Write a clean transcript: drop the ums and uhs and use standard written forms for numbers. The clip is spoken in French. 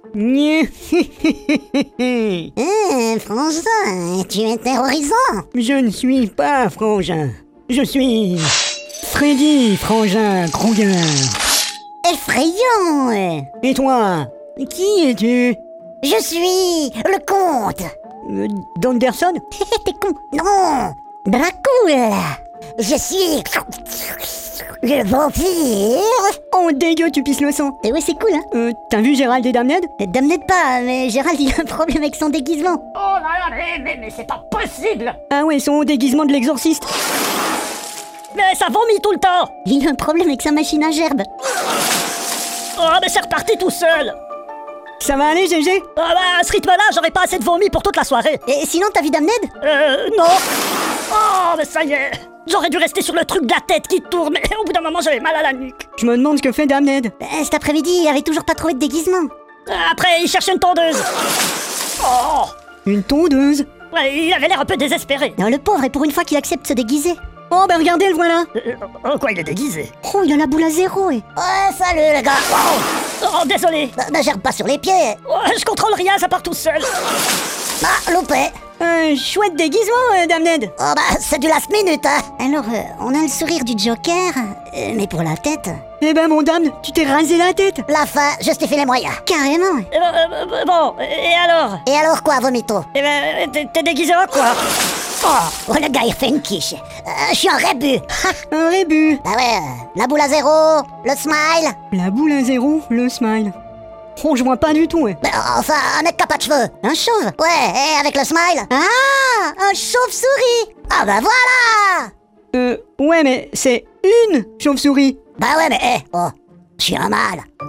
Frangin, tu es terrorisant. Je ne suis pas Frangin. Je suis Freddy Frangin Krueger. Effrayant. Et toi, qui es-tu? Je suis le comte. D'Anderson? T'es con. Non, Dracula. Je suis le vampire. Oh dégueu, tu pisses le sang. Et ouais, c'est cool, hein. T'as vu Gérald et Damned? Damned pas, mais Gérald, il a un problème avec son déguisement. Oh là là, mais c'est pas possible! Ah ouais, son déguisement de l'exorciste. Mais ça vomit tout le temps! Il a un problème avec sa machine à gerbe. Oh, mais c'est reparti tout seul! Ça va aller, GG? Ah bah, à ce rythme-là, j'aurais pas assez de vomi pour toute la soirée. Et sinon, t'as vu Damned? Non. Oh, mais ça y est. J'aurais dû rester sur le truc de la tête qui tourne, mais au bout d'un moment, j'avais mal à la nuque. Je me demande ce que fait Damned. Cet après-midi, il avait toujours pas trouvé de déguisement. Après, il cherchait une tondeuse. Oh! Une tondeuse? Ouais, il avait l'air un peu désespéré. Non, le pauvre, et pour une fois qu'il accepte de se déguiser. Oh bah regardez, le voilà. Quoi, il est déguisé? Oh, il a la boule à zéro, Ouais, salut les gars. Oh, désolé. Ne gerbe pas sur les pieds. Je contrôle rien, ça part tout seul. Ah, loupé. Chouette déguisement, Damned. Oh bah, c'est du last minute, hein. Alors, on a le sourire du Joker, mais pour la tête... Eh ben mon dame, tu t'es rasé la tête. La fin, justifie les moyens. Carrément. Bon, et alors? Et alors quoi, Vomito? Eh ben, t'es déguisé en quoi? Oh, le gars, il fait une quiche. Je suis un rébut. Un rébut. Bah ouais, la boule à zéro, le smile. La boule à zéro, le smile. Oh, je vois pas du tout, ouais. Mais enfin, un mec qui a pas de cheveux. Un chauve? Ouais, et avec le smile. Ah, un chauve-souris. Ah bah voilà. Ouais, mais c'est une chauve-souris. Bah ouais, mais oh, je suis un mâle.